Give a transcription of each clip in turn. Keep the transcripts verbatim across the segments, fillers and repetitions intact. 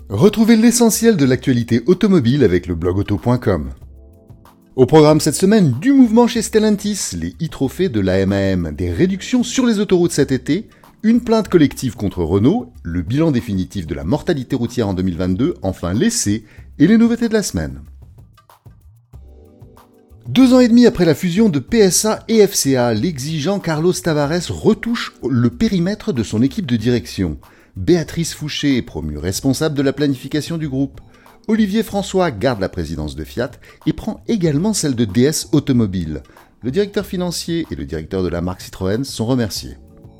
Retrouvez l'essentiel de l'actualité automobile avec le blog auto point com. Au programme cette semaine, du mouvement chez Stellantis, les e-trophées de l'A M A M, des réductions sur les autoroutes cet été, une plainte collective contre Renault, le bilan définitif de la mortalité routière en deux mille vingt-deux, enfin l'essai, et les nouveautés de la semaine. Deux ans et demi après la fusion de P S A et F C A, l'exigeant Carlos Tavares retouche le périmètre de son équipe de direction. Béatrice Fouché est promue responsable de la planification du groupe. Olivier François garde la présidence de Fiat et prend également celle de D S Automobile. Le directeur financier et le directeur de la marque Citroën sont remerciés.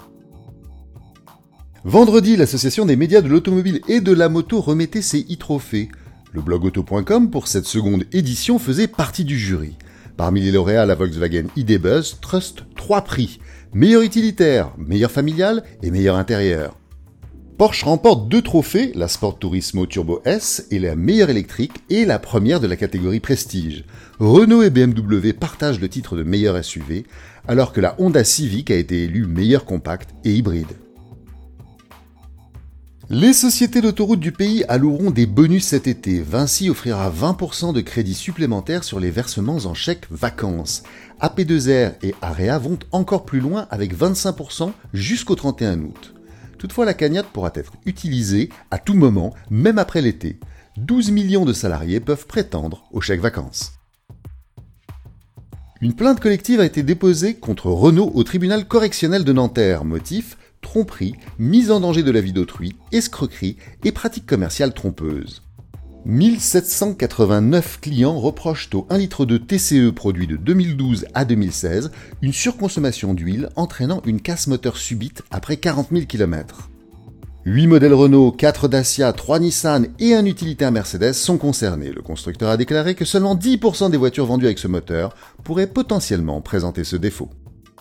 Vendredi, l'association des médias de l'automobile et de la moto remettait ses e-trophées. Le blog auto point com pour cette seconde édition faisait partie du jury. Parmi les lauréats, la Volkswagen I D Buzz truste trois prix. Meilleur utilitaire, meilleur familial et meilleur intérieur. Porsche remporte deux trophées, la Sport Turismo Turbo S et la meilleure électrique et la première de la catégorie Prestige. Renault et B M W partagent le titre de meilleur S U V, alors que la Honda Civic a été élue meilleur compact et hybride. Les sociétés d'autoroutes du pays alloueront des bonus cet été. Vinci offrira vingt pour cent de crédits supplémentaires sur les versements en chèques vacances. A P deux R et Area vont encore plus loin avec vingt-cinq pour cent jusqu'au trente et un août. Toutefois, la cagnotte pourra être utilisée à tout moment, même après l'été. douze millions de salariés peuvent prétendre au chèque vacances. Une plainte collective a été déposée contre Renault au tribunal correctionnel de Nanterre. Motif : tromperie, mise en danger de la vie d'autrui, escroquerie et pratiques commerciales trompeuses. mille sept cent quatre-vingt-neuf clients reprochent au un litre de T C E produit de deux mille douze à deux mille seize une surconsommation d'huile entraînant une casse moteur subite après quarante mille kilomètres. huit modèles Renault, quatre Dacia, trois Nissan et un utilitaire Mercedes sont concernés. Le constructeur a déclaré que seulement dix pour cent des voitures vendues avec ce moteur pourraient potentiellement présenter ce défaut.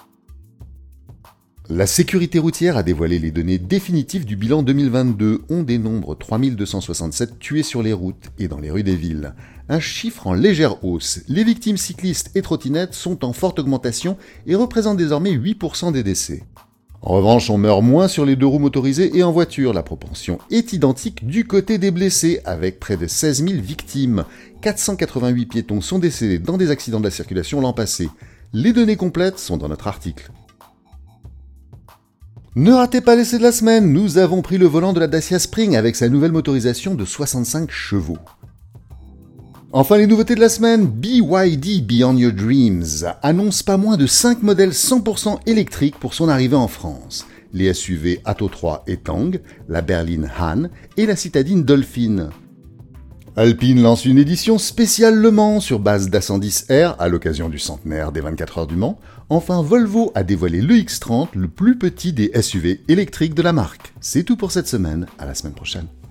La sécurité routière a dévoilé les données définitives du bilan deux mille vingt-deux. On dénombre trois mille deux cent soixante-sept tués sur les routes et dans les rues des villes. Un chiffre en légère hausse. Les victimes cyclistes et trottinettes sont en forte augmentation et représentent désormais huit pour cent des décès. En revanche, on meurt moins sur les deux roues motorisées et en voiture. La proportion est identique du côté des blessés, avec près de seize mille victimes. quatre cent quatre-vingt-huit piétons sont décédés dans des accidents de la circulation l'an passé. Les données complètes sont dans notre article. Ne ratez pas l'essai de la semaine, nous avons pris le volant de la Dacia Spring avec sa nouvelle motorisation de soixante-cinq chevaux. Enfin, les nouveautés de la semaine, B Y D Beyond Your Dreams annonce pas moins de cinq modèles cent pour cent électriques pour son arrivée en France. Les S U V Atto trois et Tang, la berline Han et la citadine Dolphin. Alpine lance une édition spéciale Le Mans sur base d'A cent dix R à l'occasion du centenaire des vingt-quatre heures du Mans. Enfin, Volvo a dévoilé le X trente, le plus petit des S U V électriques de la marque. C'est tout pour cette semaine, à la semaine prochaine.